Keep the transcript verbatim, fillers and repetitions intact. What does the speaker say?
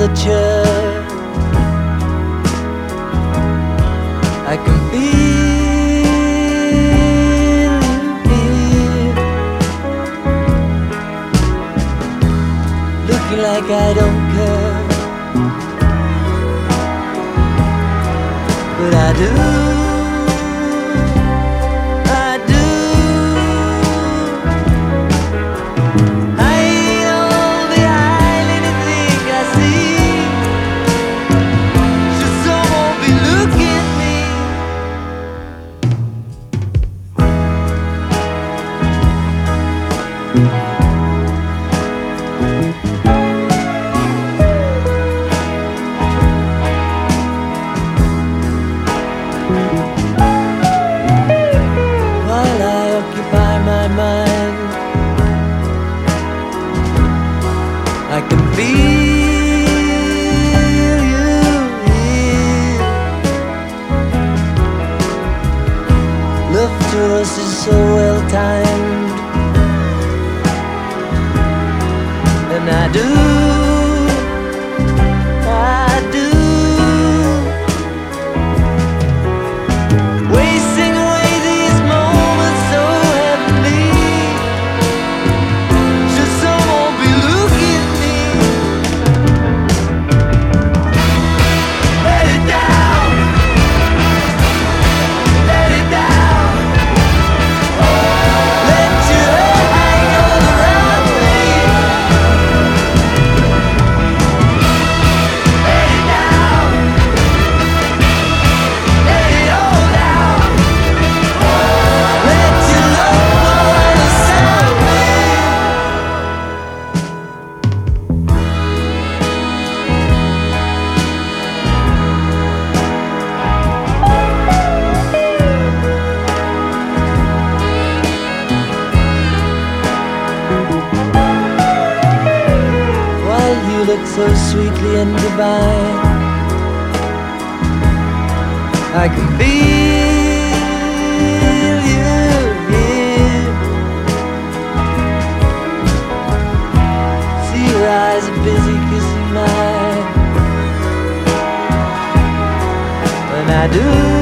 the church, I can feel you here, looking like I don't care, but I do. While I occupy my mind, I can feel you here. Love to us is so well timed, and I do, I do, wasting away these moments so heavenly. Should someone be looking at me? Let it down, let it down. Let your hang all around me. Let it down, let it all down. Let your love fall inside me. While you look so sweetly and divine, I can feel you here. See your eyes are busy kissing mine, and I do.